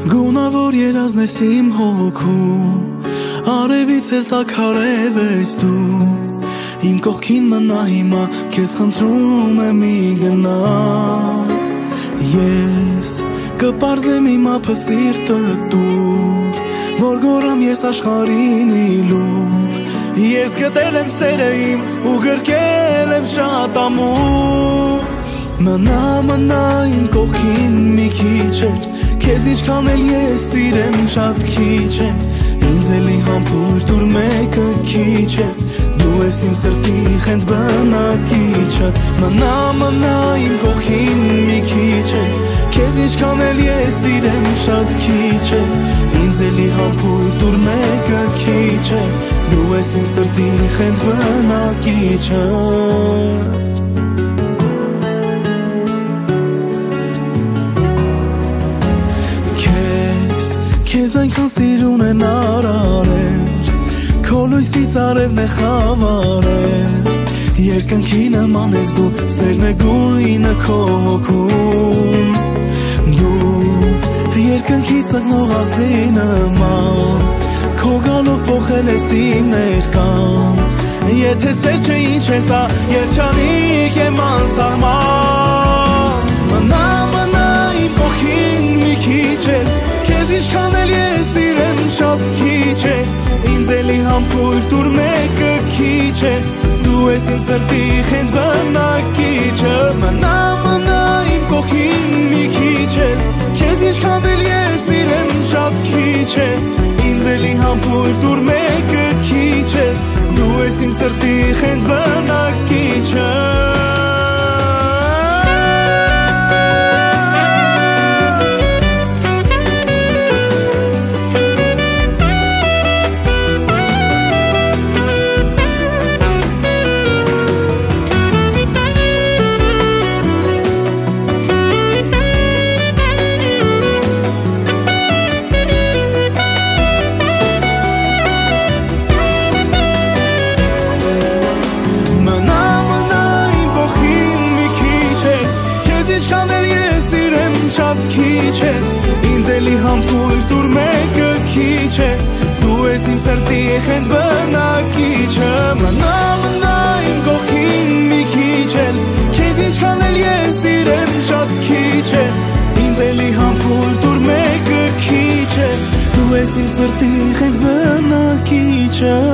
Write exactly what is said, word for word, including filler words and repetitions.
Գունավոր երազն ես իմ հոգում, արևից էլ տաք հարև ես դու, իմ կողքին մնա հիմա, քեզ խնդրում եմ մի գնա, ես կպարզեմ իմ ափը սիրտը դուր, որ գորամ ես աշխարհին իլուր, ես գտել եմ սերը իմ ու գրկել եմ շատ ամուր, մնա մնա իմ կողքին մի քիչ էլ, քեզ ինչքան էլ ես սիրեմ շատ քիչ է, ինձ էլի համբույր դուր մեկը քիչ է, դու ես իմ սրտի խենթ բնակիչը, մնա մնա իմ կողքին մի քիչ է, քեզ ինչքան էլ ես սիրեմ շատ քիչ է, ինձ էլի համբույր դուր մեկը քիչ է, դու ես իմ սրտի խենթ բնակիչը Քեզ այնքան սիրուն են արարել, քո լույսից արևն է խավարել, երկնքի նման ես դու, սերն է գույնը քո հոգում, դու երկնքի ծնող ազդի նման, քո գալով փոխել ես իմ ներկան, եթե սեր չէ ինչ է սա, երջանիկ եմ անսահման, մնա մնա իմ կողքին մի քիչ է, քեզ ինչքան էլ ես սիրեմ շատ քիչ է, ինձ էլի համբույր դուր մեկը քիչ է, դու ես իմ սրտի խենթ բնակիչը, մնա մնա իմ կողքին մի քիչ է, քեզ ինչքան էլ ես սիրեմ շատ քիչ է, ինձ էլի համբույր դուր մեկը քիչ է, դու ես իմ սրտի խենթ բնակիչը շատ քիչ է, ինձ էլի համբույր դուր մեկը քիչ է, դու ես իմ սրտի խենթ բնակիչը, մնա մնա իմ կողքին մի քիչ էլ, քեզ ինչքան էլ ես սիրեմ շատ քիչ է, ինձ էլի համբույր դուր մեկը քիչ է, դու ես իմ սրտի խենթ բնակիչը